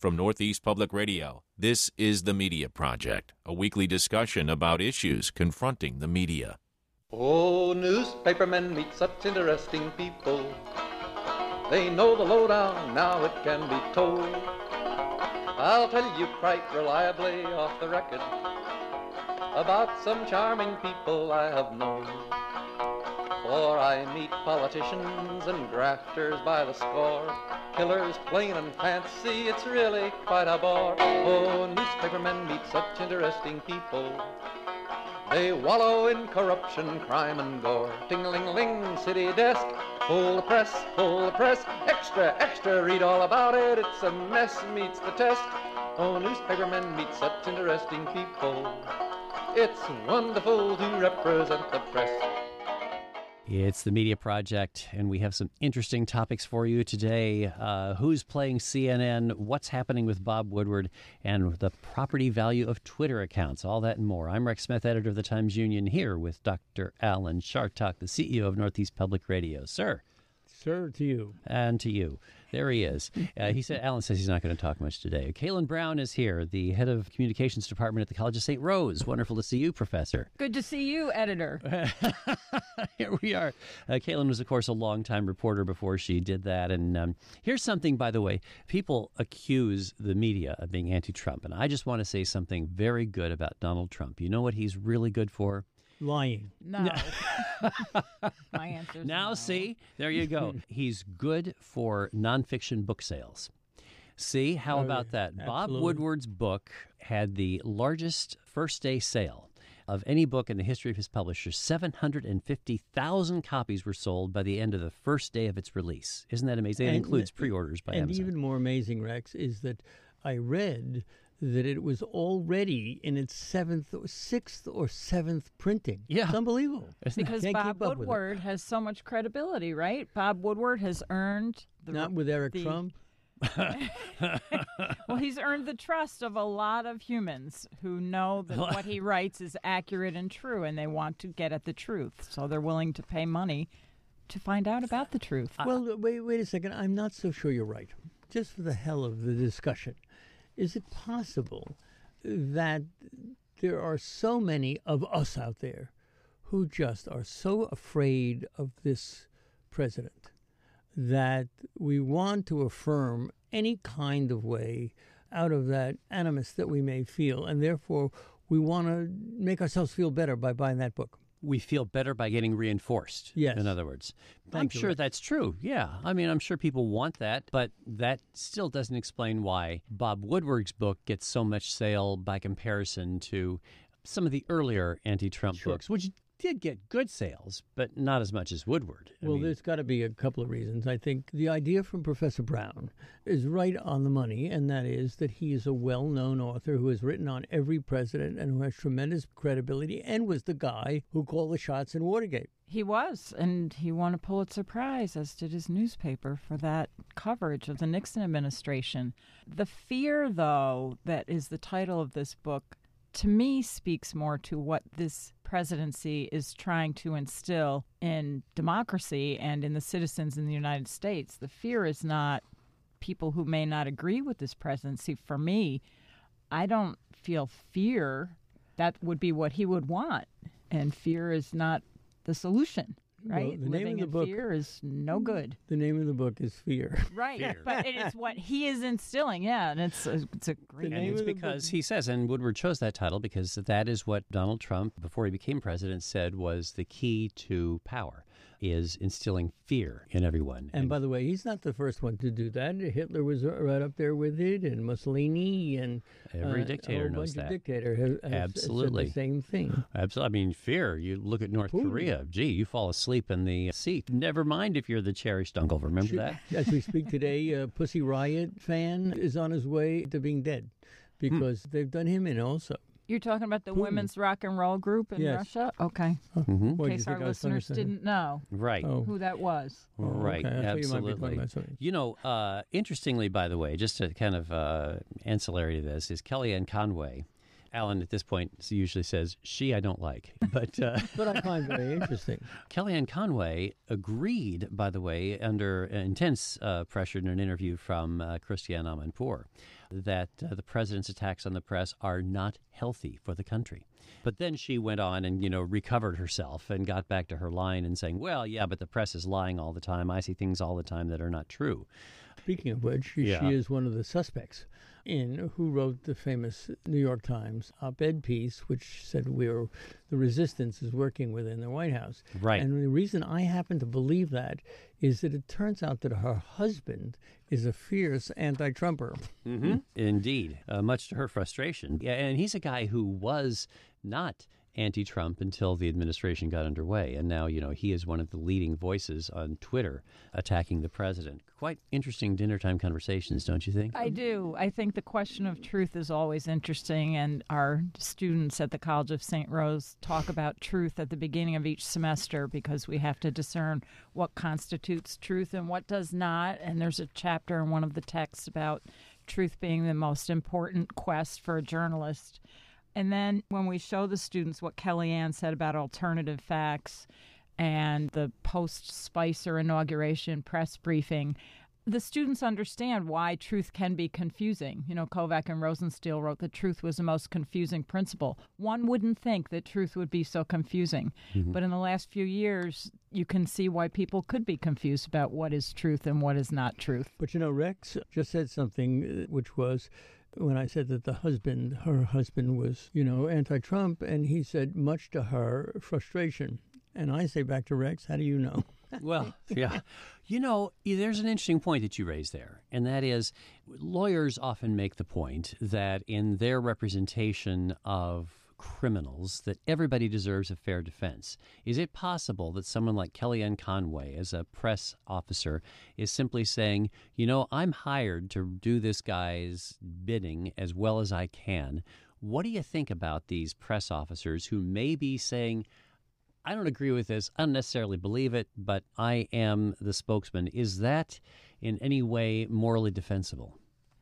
From Northeast Public Radio, this is The Media Project, a weekly discussion about issues confronting the media. Oh, newspapermen meet such interesting people. They know the lowdown, now it can be told. I'll tell you quite reliably off the record about some charming people I have known. For I meet politicians and grafters by the score, killers plain and fancy, it's really quite a bore. Oh, newspapermen meet such interesting people. They wallow in corruption, crime and gore. Ting-a-ling-a-ling, city desk, full the press, extra, extra, read all about it, it's a mess, meets the test. Oh, newspapermen meet such interesting people. It's wonderful to represent the press. It's the Media Project, and we have some interesting topics for you today. Who's playing CNN, what's happening with Bob Woodward, and the property value of Twitter accounts, all that and more. I'm Rex Smith, editor of the Times-Union, here with Dr. Alan Chartock, the CEO of Northeast Public Radio. Sir. Sir, to you. And to you. There he is. Alan says he's not going to talk much today. Kaylin Brown is here, the head of communications department at the College of St. Rose. Wonderful to see you, Professor. Good to see you, editor. Here we are. Kaylin was, of course, a longtime reporter before she did that. And here's something, by the way. People accuse the media of being anti-Trump. And I just want to say something very good about Donald Trump. You know what he's really good for? Lying. No. My answer is now, no. see, there you go. He's good for nonfiction book sales. See, how about that? Absolutely. Bob Woodward's book had the largest first-day sale of any book in the history of his publisher. 750,000 copies were sold by the end of the first day of its release. Isn't that amazing? It includes pre-orders by Amazon. And even more amazing, Rex, is that I read that it was already in its sixth or seventh printing. Yeah. It's unbelievable. Because Can't Bob keep up with it. Woodward has so much credibility, right? Bob Woodward has earned Not with Eric the- Trump. Well, he's earned the trust of a lot of humans who know that what he writes is accurate and true, and they want to get at the truth. So they're willing to pay money to find out about the truth. Well, wait a second. I'm not so sure you're right. Just for the hell of the discussion, is it possible that there are so many of us out there who just are so afraid of this president that we want to affirm any kind of way out of that animus that we may feel, and therefore we want to make ourselves feel better by buying that book? We feel better by getting reinforced, Yes. in other words. Thank I'm you, sure Rick. that's true, yeah. I mean, I'm sure people want that, but that still doesn't explain why Bob Woodward's book gets so much sale by comparison to some of the earlier anti-Trump Sure. books, which did get good sales, but not as much as Woodward. I Well, mean, there's got to be a couple of reasons. I think the idea from Professor Brown is right on the money, and that is that he is a well-known author who has written on every president and who has tremendous credibility and was the guy who called the shots in Watergate. He was, and he won a Pulitzer Prize, as did his newspaper, for that coverage of the Nixon administration. The fear, though, that is the title of this book, to me speaks more to what this presidency is trying to instill in democracy and in the citizens in the United States. The fear is not people who may not agree with this presidency. For me, I don't feel fear. That would be what he would want, and fear is not the solution. Right? Well, the name Living of the in book- fear is no good. The name of the book is Fear. Right. But it is what he is instilling. Yeah. And it's a great The and name it's of the because book- he says, and Woodward chose that title because that is what Donald Trump, before he became president, said was the key to power, is instilling fear in everyone. And by the way, he's not the first one to do that. Hitler was right up there with it, and Mussolini, and Every dictator a whole knows bunch that. of dictator has Absolutely. said the same thing. Absolutely. I mean, fear. You look at North Putin. Korea. Gee, you fall asleep in the seat. Never mind if you're the cherished uncle. Remember that? As we speak today, Pussy Riot fan is on his way to being dead because they've done him in also. You're talking about the Putin. women's rock and roll group in Yes. Russia? Okay. What, In do you case think our I was trying to listeners say? didn't know Right. Oh. who that was. Right. Okay, I thought you might be Absolutely. talking about something. You know, interestingly, by the way, just to kind of ancillary to this, is Kellyanne Conway Alan at this point usually says, she I don't like. But But I find very interesting. Kellyanne Conway agreed, by the way, under intense pressure in an interview from Christiane Amanpour, that the president's attacks on the press are not healthy for the country. But then she went on and, recovered herself and got back to her line and saying, well, yeah, but the press is lying all the time. I see things all the time that are not true. Speaking of which, she is one of the suspects in who wrote the famous New York Times op-ed piece, which said the resistance is working within the White House. Right. And the reason I happen to believe that is that it turns out that her husband is a fierce anti-Trumper. Mm-hmm. Indeed, much to her frustration. Yeah, and he's a guy who was not anti-Trump until the administration got underway. And now, he is one of the leading voices on Twitter attacking the president. Quite interesting dinner time conversations, don't you think? I do. I think the question of truth is always interesting, and our students at the College of St. Rose talk about truth at the beginning of each semester because we have to discern what constitutes truth and what does not. And there's a chapter in one of the texts about truth being the most important quest for a journalist. And then when we show the students what Kellyanne said about alternative facts and the post-Spicer inauguration press briefing, the students understand why truth can be confusing. Kovac and Rosenstiel wrote that truth was the most confusing principle. One wouldn't think that truth would be so confusing. Mm-hmm. But in the last few years, you can see why people could be confused about what is truth and what is not truth. But, Rex just said something which was, when I said that her husband was, anti-Trump, and he said, much to her frustration. And I say back to Rex, how do you know? Well, yeah. There's an interesting point that you raised there, and that is lawyers often make the point that in their representation of criminals that everybody deserves a fair defense. Is it possible that someone like Kellyanne Conway, as a press officer, is simply saying, I'm hired to do this guy's bidding as well as I can? What do you think about these press officers who may be saying, I don't agree with this, I don't necessarily believe it, but I am the spokesman? Is that in any way morally defensible?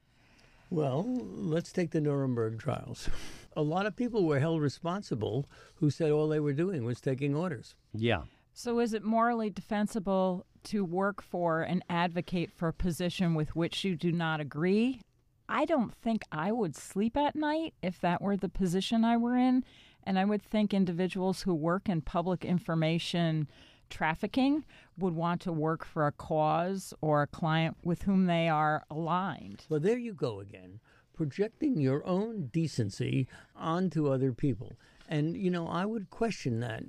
Well, let's take the Nuremberg trials. A lot of people were held responsible who said all they were doing was taking orders. Yeah. So is it morally defensible to work for and advocate for a position with which you do not agree? I don't think I would sleep at night if that were the position I were in. And I would think individuals who work in public information trafficking would want to work for a cause or a client with whom they are aligned. Well, there you go again, projecting your own decency onto other people. And, I would question that,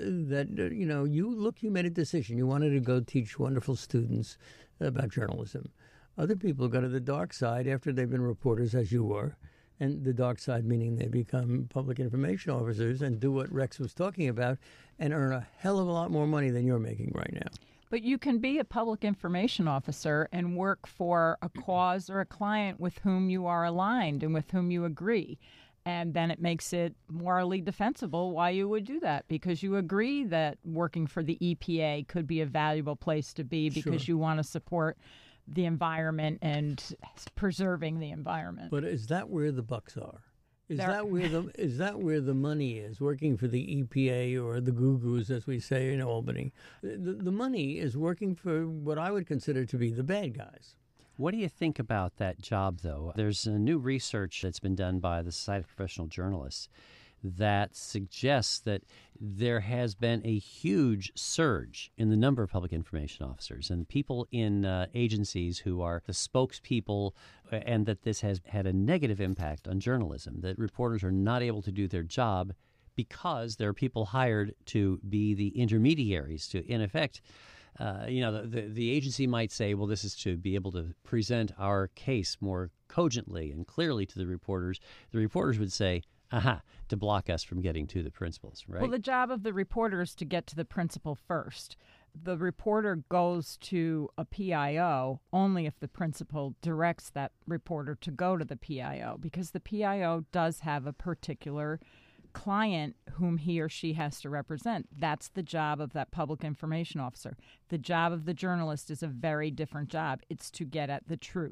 you made a decision. You wanted to go teach wonderful students about journalism. Other people go to the dark side after they've been reporters, as you were. And the dark side meaning they become public information officers and do what Rex was talking about and earn a hell of a lot more money than you're making right now. But you can be a public information officer and work for a cause or a client with whom you are aligned and with whom you agree. And then it makes it morally defensible why you would do that, because you agree that working for the EPA could be a valuable place to be because you want to support the environment and preserving the environment. But is that where the bucks are? Is that where the money is? Working for the EPA or the Goo-Goos, as we say in Albany, the money is working for what I would consider to be the bad guys. What do you think about that job, though? There's a new research that's been done by the Society of Professional Journalists that suggests that there has been a huge surge in the number of public information officers and people in agencies who are the spokespeople, and that this has had a negative impact on journalism, that reporters are not able to do their job because there are people hired to be the intermediaries to, in effect, the agency might say, well, this is to be able to present our case more cogently and clearly to the reporters. The reporters would say, to block us from getting to the principals, right? Well, the job of the reporter is to get to the principal first. The reporter goes to a PIO only if the principal directs that reporter to go to the PIO, because the PIO does have a particular client whom he or she has to represent. That's the job of that public information officer. The job of the journalist is a very different job. It's to get at the truth.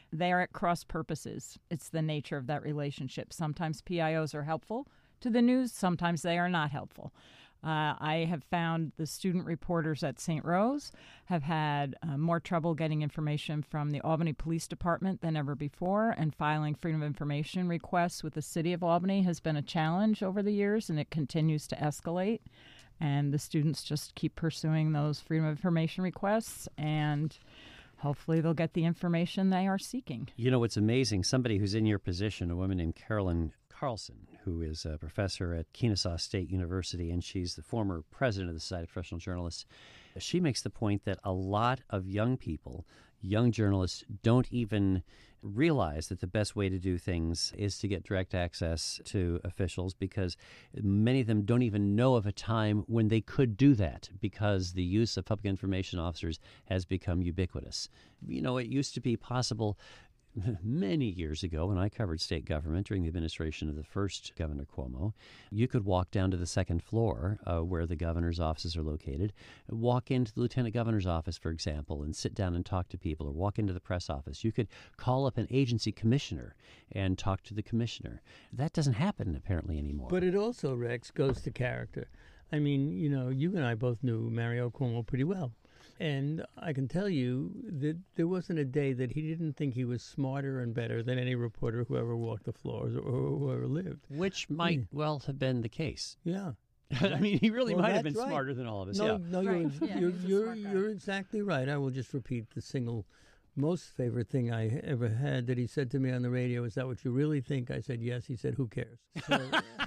They are at cross purposes. It's the nature of that relationship. Sometimes PIOs are helpful to the news. Sometimes they are not helpful. I have found the student reporters at St. Rose have had more trouble getting information from the Albany Police Department than ever before, and filing freedom of information requests with the city of Albany has been a challenge over the years, and it continues to escalate. And the students just keep pursuing those freedom of information requests, and hopefully they'll get the information they are seeking. You know, what's amazing, somebody who's in your position, a woman named Carolyn Carlson, who is a professor at Kennesaw State University, and she's the former president of the Society of Professional Journalists. She makes the point that a lot of young people, young journalists, don't even realize that the best way to do things is to get direct access to officials, because many of them don't even know of a time when they could do that, because the use of public information officers has become ubiquitous. You know, it used to be possible many years ago, when I covered state government during the administration of the first Governor Cuomo, you could walk down to the second floor where the governor's offices are located, walk into the lieutenant governor's office, for example, and sit down and talk to people, or walk into the press office. You could call up an agency commissioner and talk to the commissioner. That doesn't happen apparently anymore. But it also, Rex, goes to character. I mean, you know, you and I both knew Mario Cuomo pretty well. And I can tell you that there wasn't a day that he didn't think he was smarter and better than any reporter who ever walked the floors or whoever lived. Which might well have been the case. Yeah. I mean, he really might have been right. smarter than all of us. No, yeah. no, Right. you're exactly right. I will just repeat the single most favorite thing I ever had that he said to me on the radio. Is that what you really think? I said, yes. He said, who cares? So,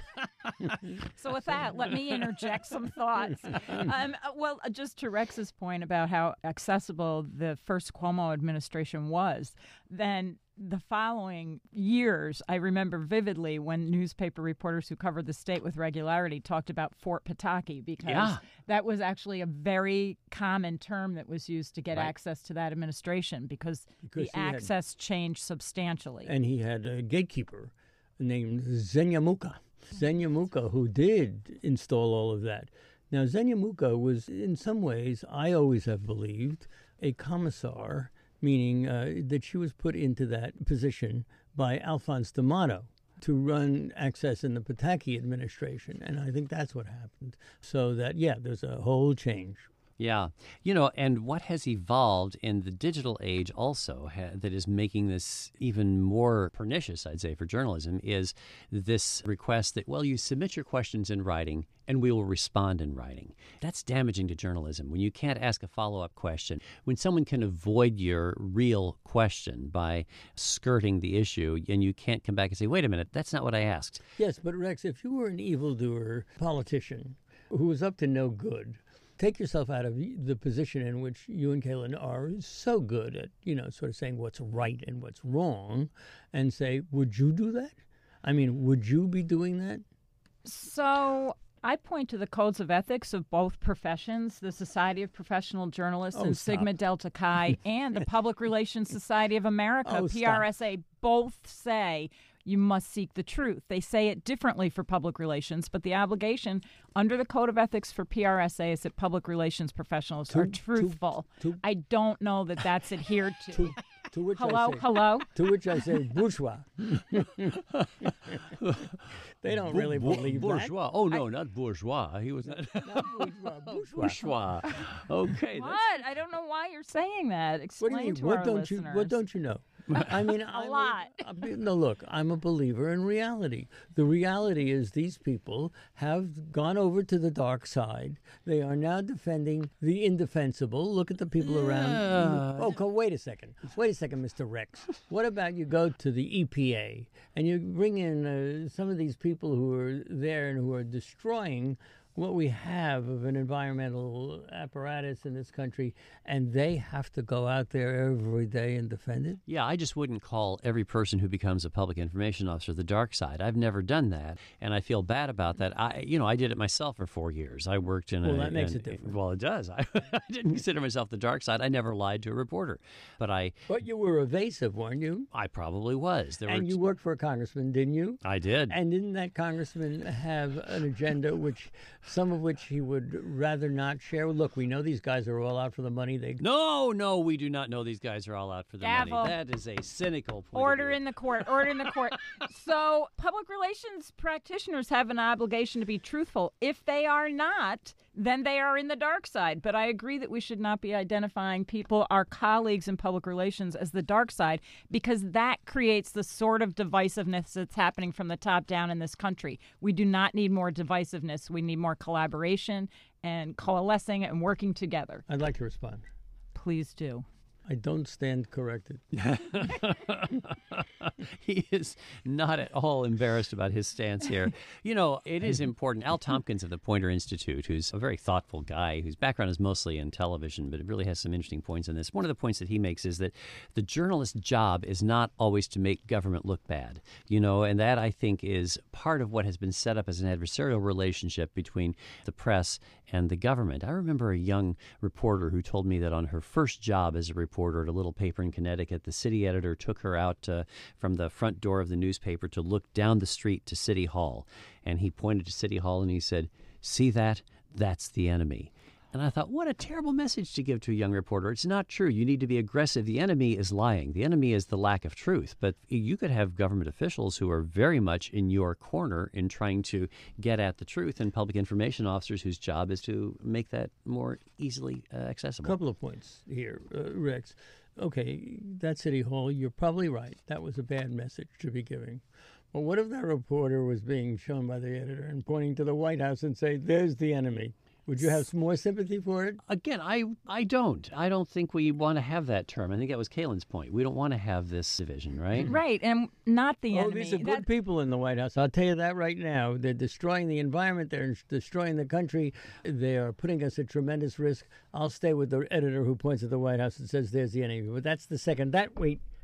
So with that, let me interject some thoughts. Well, just to Rex's point about how accessible the first Cuomo administration was, then the following years, I remember vividly when newspaper reporters who covered the state with regularity talked about Fort Pataki, because that was actually a very common term that was used to get access to that administration, because the access changed substantially. And he had a gatekeeper named Zenyamuka. Zenyamuka, who did install all of that. Now, Zenyamuka was, in some ways, I always have believed, a commissar, meaning that she was put into that position by Alphonse D'Amato to run access in the Pataki administration. And I think that's what happened. So that, yeah, there's a whole change. Yeah. You know, and what has evolved in the digital age also that is making this even more pernicious, I'd say, for journalism, is this request that, well, you submit your questions in writing and we will respond in writing. That's damaging to journalism when you can't ask a follow-up question, when someone can avoid your real question by skirting the issue and you can't come back and say, wait a minute, that's not what I asked. Yes, but Rex, if you were an evildoer politician who was up to no good, take yourself out of the position in which you and Kaylin are so good at, you know, sort of saying what's right and what's wrong, and say, would you do that? I mean, would you be doing that? So I point to the codes of ethics of both professions, the Society of Professional Journalists and Sigma Delta Chi, and the Public Relations Society of America, PRSA, both say you must seek the truth. They say it differently for public relations, but the obligation under the Code of Ethics for PRSA is that public relations professionals are truthful. I don't know that that's adhered to. To which hello? To which I say, bourgeois. They don't really believe bourgeois. that. Oh, no, not bourgeois. He was not bourgeois. Okay. What? I don't know why you're saying that. Explain What do you mean? to What our don't listeners. what don't you know? I mean, A lot. No, look, I'm a believer in reality. The reality is these people have gone over to the dark side. They are now defending the indefensible. Look at the people around. Oh, wait a second. Wait a second, Mr. Rex. What about you go to the EPA and you bring in some of these people who are there and who are destroying what we have of an environmental apparatus in this country, and they have to go out there every day and defend it? Yeah, I just wouldn't call every person who becomes a public information officer the dark side. I've never done that, and I feel bad about that. I did it myself for 4 years. I worked in that makes it different. Well, it does. I didn't consider myself the dark side. I never lied to a reporter, but you were evasive, weren't you? I probably was. You worked for a congressman, didn't you? I did. And didn't that congressman have an agenda which some of which he would rather not share. Look, we know these guys are all out for the money. No, we do not know these guys are all out for the Gavel. money. That is a cynical point. Order of view. in the court. Order in the court. So public relations practitioners have an obligation to be truthful. If they are not, then they are in the dark side. But I agree that we should not be identifying people, our colleagues in public relations, as the dark side, because that creates the sort of divisiveness that's happening from the top down in this country. We do not need more divisiveness. We need more collaboration and coalescing and working together. I'd like to respond. Please do. I don't stand corrected. He is not at all embarrassed about his stance here. You know, it is important. Al Tompkins of the Poynter Institute, who's a very thoughtful guy, whose background is mostly in television, but it really has some interesting points in this. One of the points that he makes is that the journalist's job is not always to make government look bad, you know, and that, I think, is part of what has been set up as an adversarial relationship between the press and the government. I remember a young reporter who told me that on her first job as a reporter at a little paper in Connecticut, the city editor took her out from the front door of the newspaper to look down the street to City Hall. And he pointed to City Hall and he said, "See that? That's the enemy." And I thought, what a terrible message to give to a young reporter. It's not true. You need to be aggressive. The enemy is lying. The enemy is the lack of truth. But you could have government officials who are very much in your corner in trying to get at the truth, and public information officers whose job is to make that more easily accessible. A couple of points here, Rex. Okay, that City Hall, you're probably right. That was a bad message to be giving. Well, what if that reporter was being shown by the editor and pointing to the White House and say, "There's the enemy"? Would you have some more sympathy for it? Again, I don't. I don't think we want to have that term. I think that was Kalen's point. We don't want to have this division, right? Right, and not the enemy. These are good people in the White House. I'll tell you that right now. They're destroying the environment. They're destroying the country. They are putting us at tremendous risk. I'll stay with the editor who points at the White House and says, "There's the enemy." But that's the second. That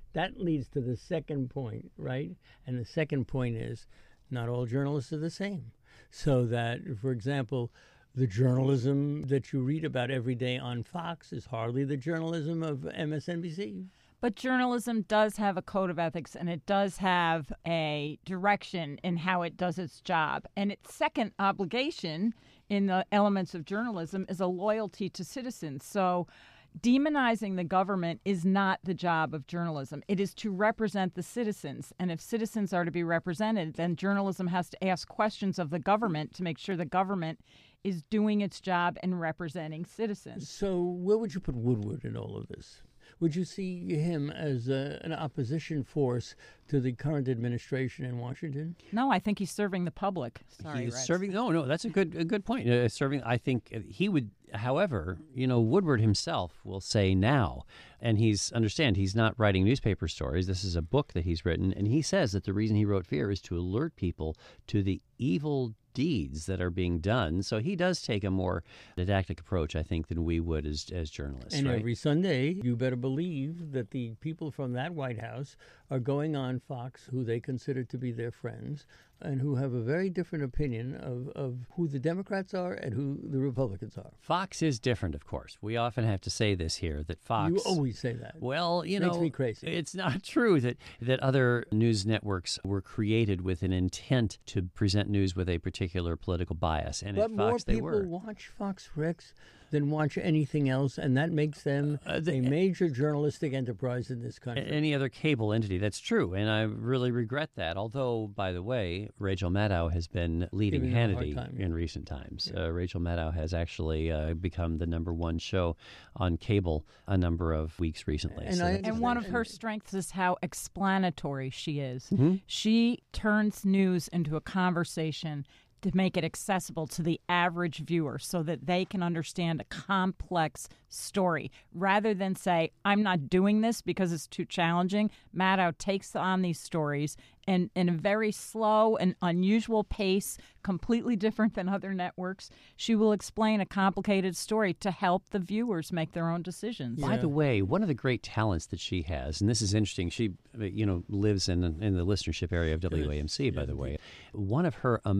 leads to the second point, right? And the second point is not all journalists are the same. So that, for example, the journalism that you read about every day on Fox is hardly the journalism of MSNBC. But journalism does have a code of ethics, and it does have a direction in how it does its job. And its second obligation in the elements of journalism is a loyalty to citizens. So demonizing the government is not the job of journalism. It is to represent the citizens. And if citizens are to be represented, then journalism has to ask questions of the government to make sure the government is doing its job and representing citizens. So where would you put Woodward in all of this? Would you see him as an opposition force to the current administration in Washington? No, I think he's serving the public. Sorry, He's Rex. serving. No, that's a good point. Serving. I think he would. However, Woodward himself will say now, and he's not writing newspaper stories. This is a book that he's written, and he says that the reason he wrote Fear is to alert people to the evil deeds that are being done. So he does take a more didactic approach, I think, than we would as journalists. And right? every Sunday, you better believe that the people from that White House are going on Fox, who they consider to be their friends, and who have a very different opinion of who the Democrats are and who the Republicans are. Fox is different, of course. We often have to say this here, that Fox... You always say that. Well, Makes me crazy. It's not true that other news networks were created with an intent to present news with a particular political bias. And But at more Fox, they people were. watch Fox, Rex, than watch anything else, and that makes them a major journalistic enterprise in this country. Any other cable entity. That's true, and I really regret that. Although, by the way, Rachel Maddow has been leading Giving them a hard Hannity time, in recent times. Rachel Maddow has actually become the #1 show on cable a number of weeks recently. And And one of her strengths is how explanatory she is. Mm-hmm. She turns news into a conversation to make it accessible to the average viewer so that they can understand a complex story. Rather than say, "I'm not doing this because it's too challenging," Maddow takes on these stories and in a very slow and unusual pace, completely different than other networks, she will explain a complicated story to help the viewers make their own decisions. By the way, one of the great talents that she has, and this is interesting, she lives in the listenership area of WAMC, by the way. One of her amazing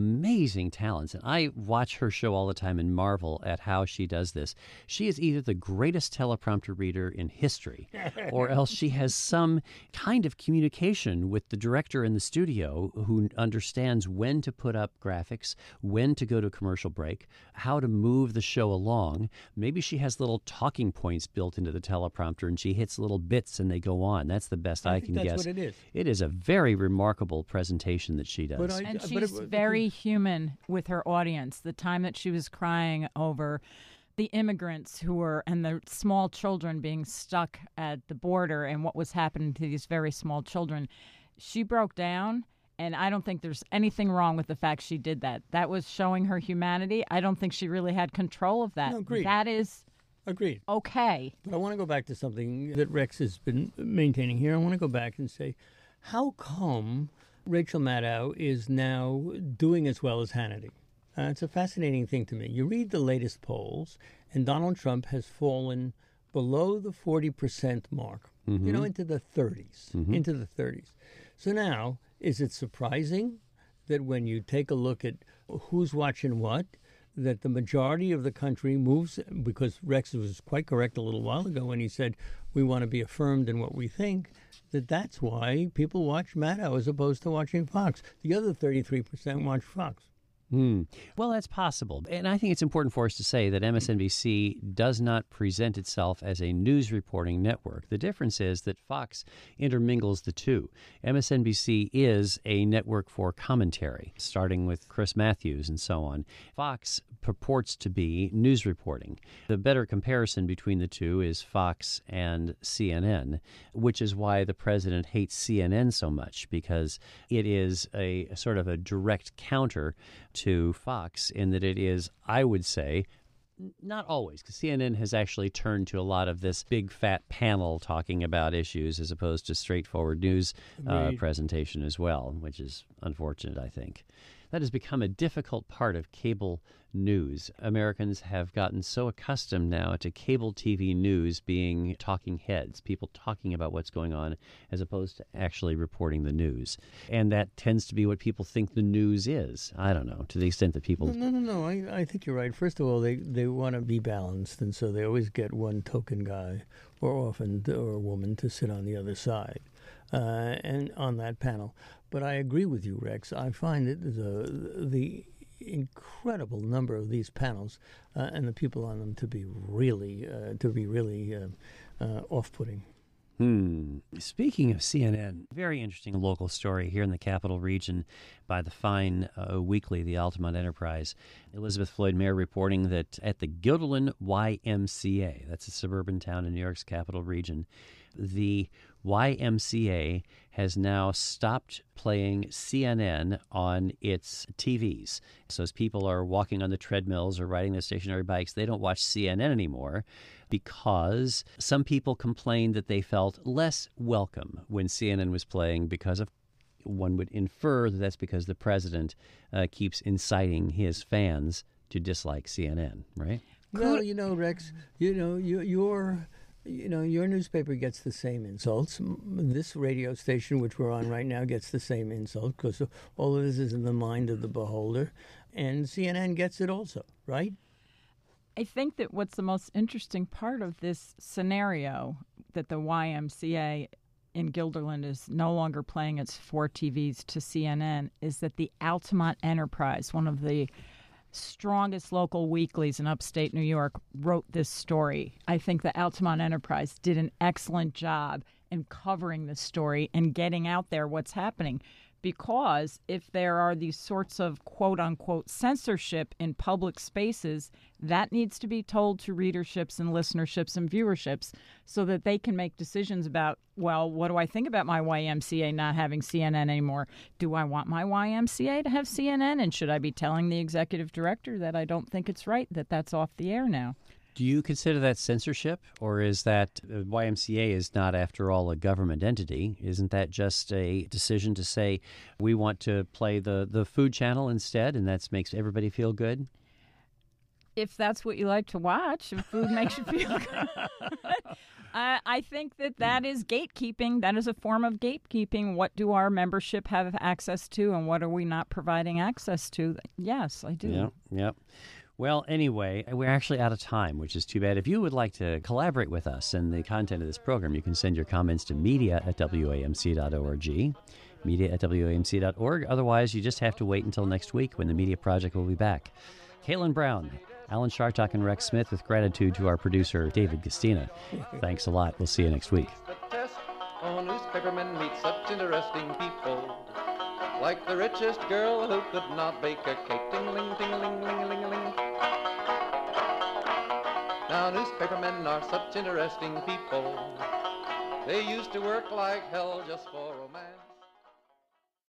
amazing talents. And I watch her show all the time and marvel at how she does this. She is either the greatest teleprompter reader in history, or else she has some kind of communication with the director in the studio who understands when to put up graphics, when to go to commercial break, how to move the show along. Maybe she has little talking points built into the teleprompter and she hits little bits and they go on. That's the best I can think guess. that's what it is. It is a very remarkable presentation that she does. And she's very human with her audience. The time that she was crying over the immigrants and the small children being stuck at the border and what was happening to these very small children, she broke down. And I don't think there's anything wrong with the fact she did that. That was showing her humanity. I don't think she really had control of that. No, agreed. That is Agreed. okay. But I want to go back to something that Rex has been maintaining here. I want to go back and say, how come Rachel Maddow is now doing as well as Hannity? It's a fascinating thing to me. You read the latest polls, and Donald Trump has fallen below the 40% mark, into the 30s, into the 30s. So now, is it surprising that when you take a look at who's watching what, that the majority of the country moves, because Rex was quite correct a little while ago when he said we want to be affirmed in what we think, that's why people watch Maddow as opposed to watching Fox. The other 33% watch Fox. Well, that's possible. And I think it's important for us to say that MSNBC does not present itself as a news reporting network. The difference is that Fox intermingles the two. MSNBC is a network for commentary, starting with Chris Matthews and so on. Fox purports to be news reporting. The better comparison between the two is Fox and CNN, which is why the president hates CNN so much, because it is a sort of a direct counter to Fox in that it is, I would say, not always, because CNN has actually turned to a lot of this big fat panel talking about issues as opposed to straightforward news presentation as well, which is unfortunate, I think. That has become a difficult part of cable news. Americans have gotten so accustomed now to cable TV news being talking heads, people talking about what's going on as opposed to actually reporting the news. And that tends to be what people think the news is. I don't know, to the extent that people... No. I think you're right. First of all, they want to be balanced, and so they always get one token guy or woman to sit on the other side and on that panel. But I agree with you, Rex. I find that the incredible number of these panels and the people on them to be really off-putting. Speaking of CNN, very interesting local story here in the Capital Region by the fine weekly, the Altamont Enterprise. Elizabeth Floyd Mayer reporting that at the Guilderland YMCA, that's a suburban town in New York's Capital Region, the YMCA has now stopped playing CNN on its TVs. So as people are walking on the treadmills or riding their stationary bikes, they don't watch CNN anymore because some people complained that they felt less welcome when CNN was playing because of, one would infer that that's because the president keeps inciting his fans to dislike CNN, right? Well, Rex, your newspaper gets the same insults. This radio station, which we're on right now, gets the same insult because all of this is in the mind of the beholder. And CNN gets it also, right? I think that what's the most interesting part of this scenario, that the YMCA in Guilderland is no longer playing its 4 TVs to CNN, is that the Altamont Enterprise, one of the strongest local weeklies in upstate New York, wrote this story. I think the Altamont Enterprise did an excellent job in covering this story and getting out there what's happening. Because if there are these sorts of quote-unquote censorship in public spaces, that needs to be told to readerships and listenerships and viewerships so that they can make decisions about, well, what do I think about my YMCA not having CNN anymore? Do I want my YMCA to have CNN? And should I be telling the executive director that I don't think it's right that that's off the air now? Do you consider that censorship, or is that YMCA is not, after all, a government entity? Isn't that just a decision to say we want to play the Food Channel instead, and that makes everybody feel good? If that's what you like to watch, if food makes you feel good. I think that is gatekeeping. That is a form of gatekeeping. What do our membership have access to, and what are we not providing access to? Yes, I do. Yep. Well, anyway, we're actually out of time, which is too bad. If you would like to collaborate with us in the content of this program, you can send your comments to media@wamc.org, media@wamc.org. Otherwise, you just have to wait until next week when the Media Project will be back. Kaylin Brown, Alan Shartok, and Rex Smith, with gratitude to our producer, David Castina. Thanks a lot. We'll see you next week. The test. Oh, newspapermen meet such interesting people. Like the richest girl who could not bake a cake. Ting-a-ling, ting-a-ling, ling-a-ling-a-ling. Now, newspapermen are such interesting people. They used to work like hell just for a